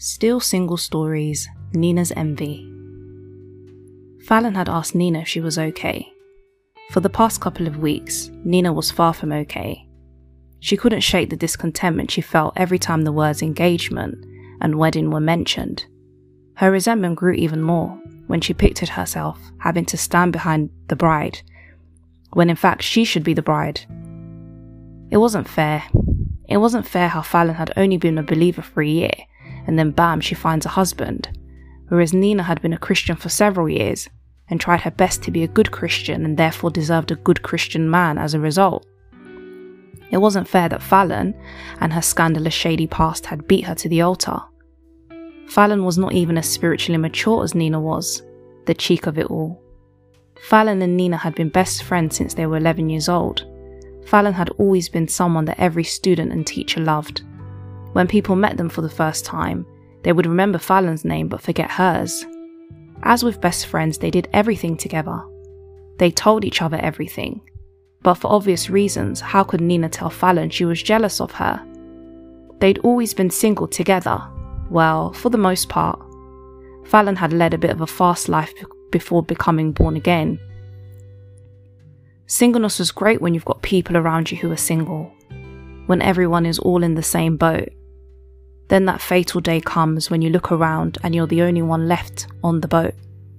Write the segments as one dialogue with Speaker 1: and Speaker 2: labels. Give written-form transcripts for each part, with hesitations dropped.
Speaker 1: Still Single Stories, Nina's Envy. Fallon had asked Nina if she was okay. For the past couple of weeks, Nina was far from okay. She couldn't shake the discontentment she felt every time the words engagement and wedding were mentioned. Her resentment grew even more when she pictured herself having to stand behind the bride, when in fact she should be the bride. It wasn't fair. It wasn't fair how Fallon had only been a believer for a year, and then bam, she finds a husband, whereas Nina had been a Christian for several years and tried her best to be a good Christian and therefore deserved a good Christian man as a result. It wasn't fair that Fallon and her scandalous shady past had beat her to the altar. Fallon was not even as spiritually mature as Nina was, the cheek of it all. Fallon and Nina had been best friends since they were 11 years old. Fallon had always been someone that every student and teacher loved. When people met them for the first time, they would remember Fallon's name but forget hers. As with best friends, they did everything together. They told each other everything. But for obvious reasons, how could Nina tell Fallon she was jealous of her? They'd always been single together. Well, for the most part. Fallon had led a bit of a fast life before becoming born again. Singleness was great when you've got people around you who are single, when everyone is all in the same boat. Then that fatal day comes when you look around and you're the only one left on the boat.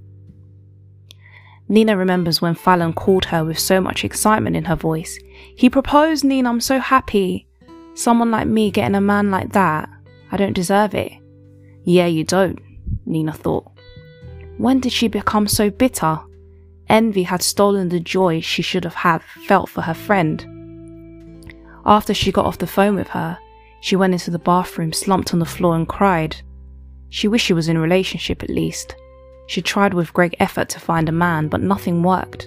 Speaker 1: Nina remembers when Fallon called her with so much excitement in her voice. "He proposed, Nina, I'm so happy. Someone like me getting a man like that. I don't deserve it." Yeah, you don't, Nina thought. When did she become so bitter? Envy had stolen the joy she should have felt for her friend. After she got off the phone with her, she went into the bathroom, slumped on the floor and cried. She wished she was in a relationship at least. She tried with great effort to find a man, but nothing worked.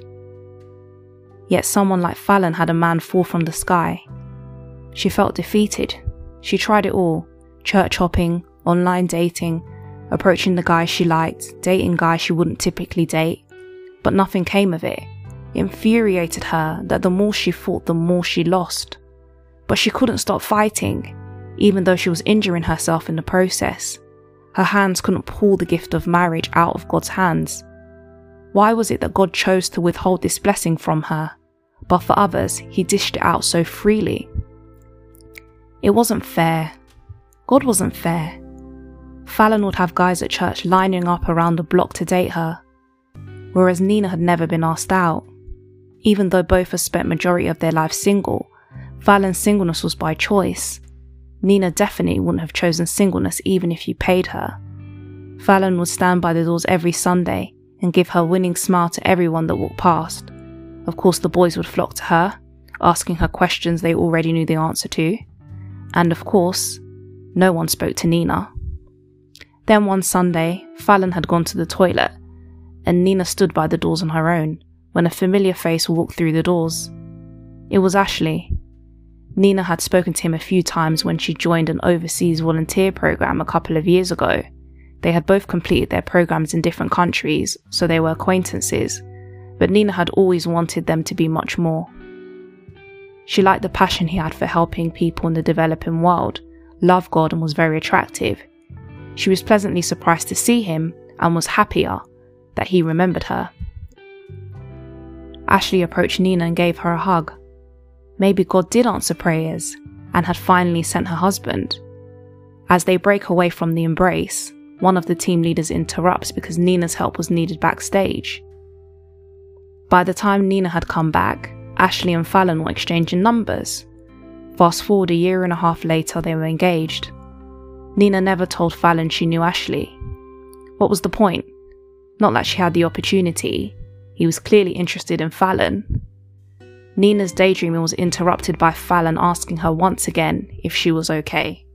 Speaker 1: Yet someone like Fallon had a man fall from the sky. She felt defeated. She tried it all: church hopping, online dating, approaching the guy she liked, dating guys she wouldn't typically date, but nothing came of it. It infuriated her that the more she fought, the more she lost. But she couldn't stop fighting, even though she was injuring herself in the process. Her hands couldn't pull the gift of marriage out of God's hands. Why was it that God chose to withhold this blessing from her, but for others, he dished it out so freely? It wasn't fair. God wasn't fair. Fallon would have guys at church lining up around the block to date her, whereas Nina had never been asked out. Even though both had spent majority of their lives single, Fallon's singleness was by choice. Nina definitely wouldn't have chosen singleness even if you paid her. Fallon would stand by the doors every Sunday and give her winning smile to everyone that walked past. Of course, the boys would flock to her, asking her questions they already knew the answer to. And of course, no one spoke to Nina. Then one Sunday, Fallon had gone to the toilet, and Nina stood by the doors on her own when a familiar face walked through the doors. It was Ashley. Nina had spoken to him a few times when she joined an overseas volunteer program a couple of years ago. They had both completed their programs in different countries, so they were acquaintances, but Nina had always wanted them to be much more. She liked the passion he had for helping people in the developing world, loved God and was very attractive. She was pleasantly surprised to see him and was happier that he remembered her. Ashley approached Nina and gave her a hug. Maybe God did answer prayers and had finally sent her husband. As they break away from the embrace, one of the team leaders interrupts because Nina's help was needed backstage. By the time Nina had come back, Ashley and Fallon were exchanging numbers. Fast forward a year and a half later, they were engaged. Nina never told Fallon she knew Ashley. What was the point? Not like she had the opportunity. He was clearly interested in Fallon. Nina's daydreaming was interrupted by Fallon asking her once again if she was okay.